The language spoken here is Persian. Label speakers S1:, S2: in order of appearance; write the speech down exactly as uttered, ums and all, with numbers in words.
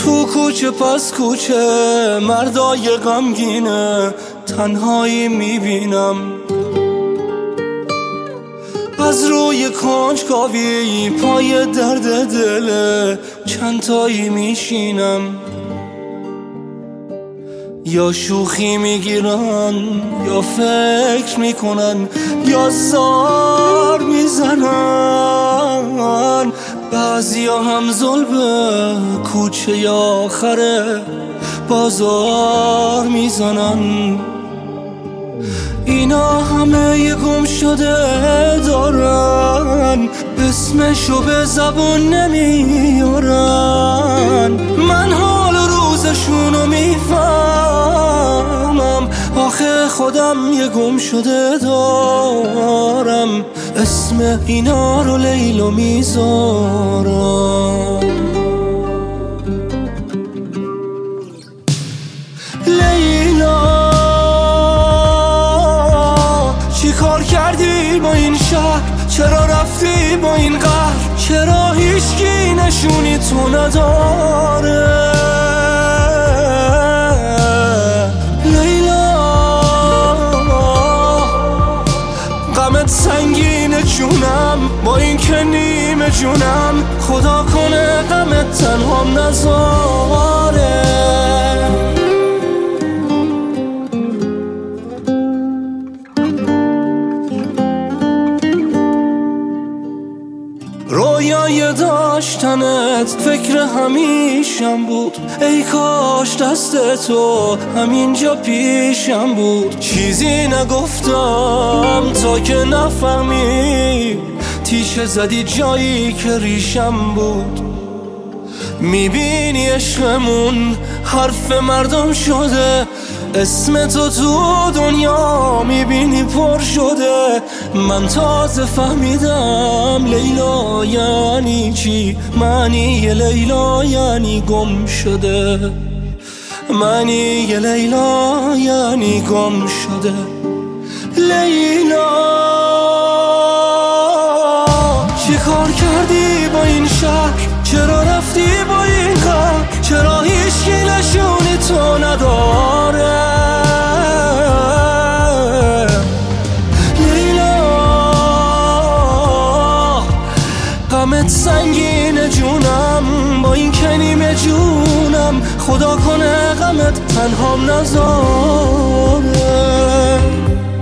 S1: تو کوچه پس کوچه مردای غمگینه تنهایی میبینم، از روی کنجکاوی پای درد دل چند تایی میشینم. یا شوخی میگیرن یا فکر میکنن یا زار میزنن، بعضیا هم ظلم کوچه یا آخر بازار میزنن. اینا همه یه گم شده دارن، اسمشو به زبون نمیارن. من حال روزشونو میفهمم، آخه خودم یه گم شده دارم، اسم اینا رو لیلا میذارم. لیلا چی کار کردی با این شهر؟ چرا رفتی با این قهر؟ چرا هیچکی نشونی تو نداره؟ لیلا غمت سنگینه جونم، با این که نیمه جونم، خدا کنه غمت تنهام نذاره. رویای داشتنت فکر همیشم بود، ای کاش دست تو همینجا پیشم بود. چیزی نگفتم تا که نفهمی، تیشه زدی جایی که ریشم بود. میبینی عشقمون حرف مردم شده، اسم تو تو دنیا میبینی پر شده. من تازه فهمیدم لیلا یعنی چی، معنی لیلا یعنی گم شده، معنی لیلا یعنی گم شده. لیلا چی کار کردی با این شهر؟ چرا رفتی با این غم؟ چرا هیچکی نشونی تو نداره؟ لیلا غمت سنگینه جونم، با این که نیمه جونم، خدا کنه غمت تنهام نذاره.